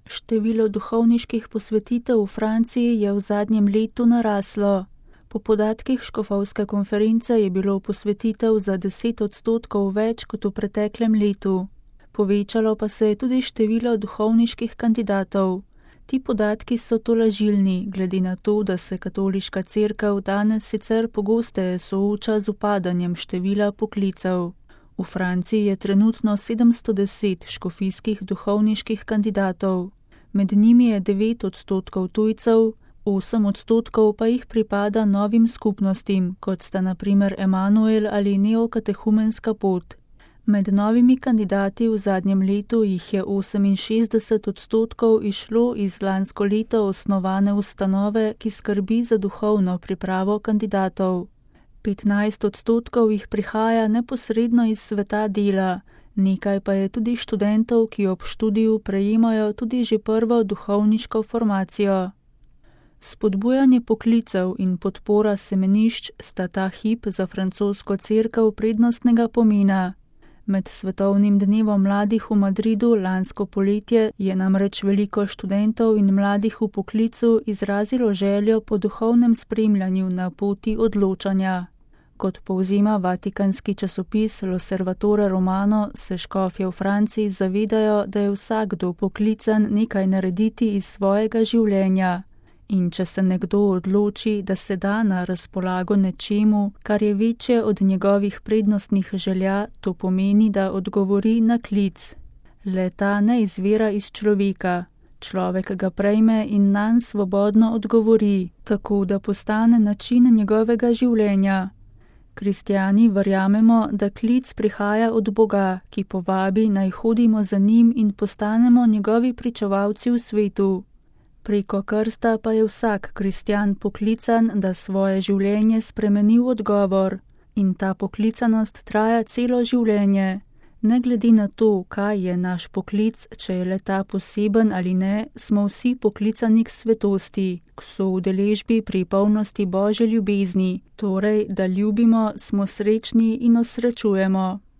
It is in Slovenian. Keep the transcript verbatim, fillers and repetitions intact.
Število duhovniških posvetitev v Franciji je v zadnjem letu naraslo. Po podatkih škofovske konference je bilo posvetitev za deset odstotkov več kot v preteklem letu. Povečalo pa se je tudi število duhovniških kandidatov. Ti podatki so tolažilni, glede na to, da se katoliška cerkev danes sicer pogosteje sooča z upadanjem števila poklicev. V Franciji je trenutno sedemsto deset škofijskih duhovniških kandidatov. Med njimi je devet odstotkov tujcev, osem odstotkov pa jih pripada novim skupnostim, kot sta na primer Emanuel ali neokatehumenska pot. Med novimi kandidati v zadnjem letu jih je oseminšestdeset odstotkov izšlo iz lansko leto osnovane ustanove, ki skrbi za duhovno pripravo kandidatov. petnajst odstotkov jih prihaja neposredno iz sveta dela, nekaj pa je tudi študentov, ki ob študiju prejemajo tudi že prvo duhovniško formacijo. Spodbujanje poklicev in podpora semenišč sta ta hip za francosko cerkev prednostnega pomena. Med svetovnim dnevom mladih v Madridu lansko poletje je namreč veliko študentov in mladih v poklicu izrazilo željo po duhovnem spremljanju na poti odločanja. Kot povzema vatikanski časopis L'Osservatore Romano, se škofje v Franciji zavedajo, da je vsakdo poklican nekaj narediti iz svojega življenja. In če se nekdo odloči, da se da na razpolago nečemu, kar je večje od njegovih prednostnih želja, to pomeni, da odgovori na klic. Le ta ne izvira iz človeka. Človek ga prejme in nanj svobodno odgovori, tako da postane način njegovega življenja. Kristjani verjamemo, da klic prihaja od Boga, ki povabi, naj hodimo za njim in postanemo njegovi pričevalci v svetu. Preko krsta pa je vsak kristjan poklican, da svoje življenje spremeni v odgovor, in ta poklicanost traja celo življenje. Ne glede na to, kaj je naš poklic, če je le ta poseben ali ne, smo vsi poklicani k svetosti, k soudeležbi pri polnosti Božje ljubezni, torej, da ljubimo, smo srečni in osrečujemo.